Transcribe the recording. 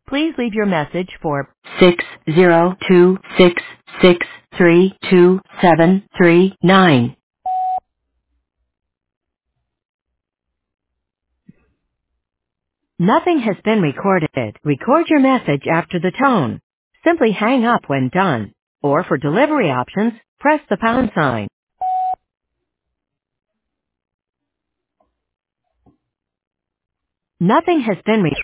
Please leave your message for 602-663-2739. Nothing has been recorded. Record your message after the tone. Simply hang up when done. Or for delivery options, press the pound sign. Nothing has been recorded.